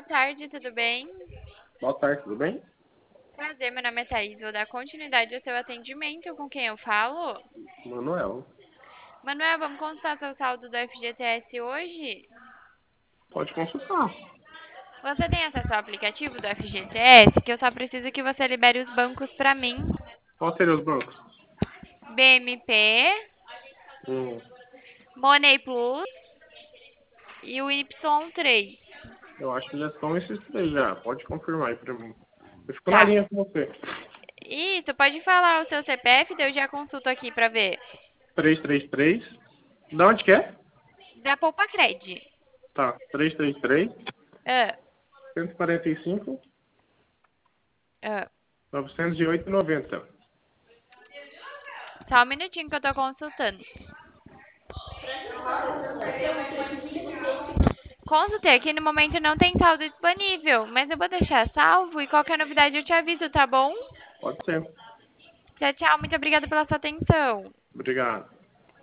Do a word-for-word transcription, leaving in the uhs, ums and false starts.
tarde, tudo bem? Boa tarde, tudo bem? Prazer, meu nome é Thaís. Vou dar continuidade ao seu atendimento. Com quem eu falo? Manuel. Manuel, vamos consultar seu saldo do F G T S hoje? Pode consultar. Você tem acesso ao aplicativo do F G T S? Que eu só preciso que você libere os bancos pra mim. Qual seria os bancos? B M P, Hum, Money Plus e o Y três. eu acho que já são esses três já. Pode confirmar aí pra mim. Eu fico na Tá. linha com você. Isso, pode falar o seu C P F, daí eu já consulto aqui pra ver. três três três. Da onde que é? Da Poupa Cred. Tá. três três três, Ah, cento e quarenta e cinco, ah. novecentos e oito e noventa. Só um minutinho que eu tô consultando. Consultei, aqui no momento não tem saldo disponível, mas eu vou deixar salvo e qualquer novidade eu te aviso, tá bom? Pode ser. Tchau, tchau. Muito obrigada pela sua atenção. Obrigado.